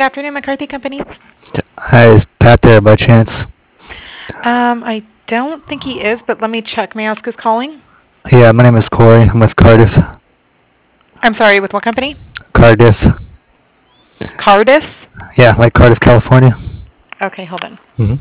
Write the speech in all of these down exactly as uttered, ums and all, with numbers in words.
afternoon, McCarthy Company. Hi, is Pat there by chance? Um, I don't think he is, but let me check. May I ask who's calling? Yeah, my name is Corey. I'm with Cardiff. I'm sorry, with what company? Cardiff. Cardiff? Yeah, like Cardiff, California. Okay, hold on. Mm-hmm.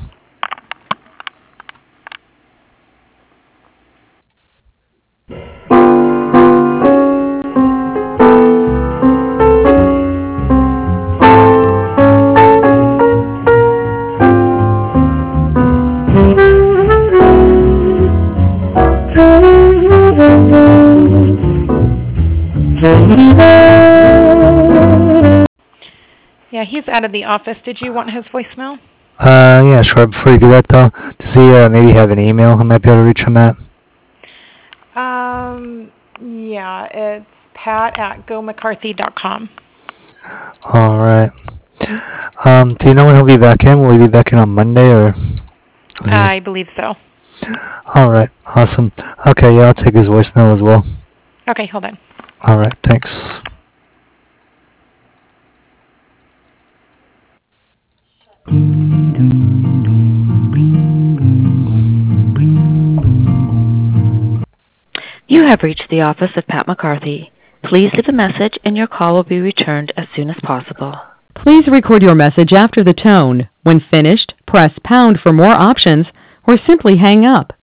Yeah, he's out of the office. Did you want his voicemail? Uh, yeah, sure. Before you do that, though, does he uh, maybe have an email I might be able to reach him at? Um, yeah, it's pat at go mccarthy dot com. All right. Um, do you know when he'll be back in? Will he be back in on Monday or? I believe so. All right. Awesome. Okay, yeah, I'll take his voicemail as well. Okay, hold on. All right. Thanks. You have reached the office of Pat McCarthy. Please leave a message and your call will be returned as soon as possible. Please record your message after the tone. When finished, press pound for more options or simply hang up.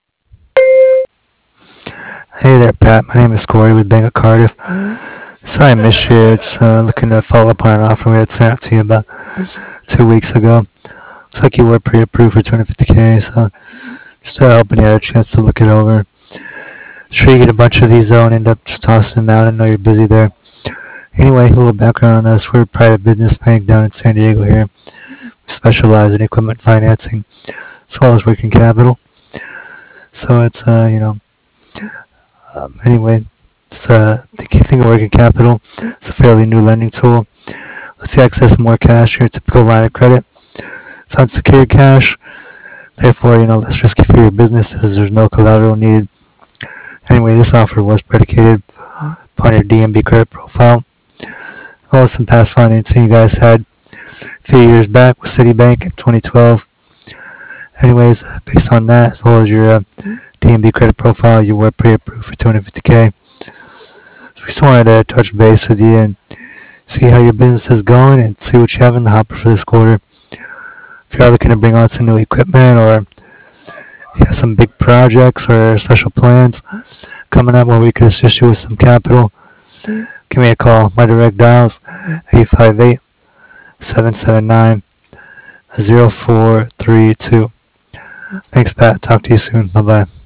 Hey there, Pat. My name is Corey with Bank of Cardiff. Sorry I missed you. It's uh, looking to follow up on an offer we had sent out to you about two weeks ago. Looks like you were pre-approved for two hundred fifty K, so just uh, hoping you had a chance to look it over. Sure you get a bunch of these though and end up just tossing them out. I know you're busy there. Anyway, a little background on us. We're a private business bank down in San Diego here. We specialize in equipment financing as well as working capital. So it's, uh, you know, um, anyway, it's, uh, the key thing of working capital. It's a fairly new lending tool. Lets you access more cash your typical line of credit. It's unsecured cash. Therefore, you know, less risky for your business as there's no collateral needed. Anyway, this offer was predicated upon your D M B credit profile, as well as some past financing you guys had a few years back with Citibank in twenty twelve. Anyways, based on that, as well as your uh, D M B credit profile, you were pre-approved for two hundred fifty K. So we just wanted to touch base with you and see how your business is going and see what you have in the hopper for this quarter. If you are looking to bring on some new equipment or you have some big projects or special plans coming up where we could assist you with some capital, give me a call. My direct dial is eight five eight, seven seven nine, zero four three two. Thanks, Pat. Talk to you soon. Bye-bye.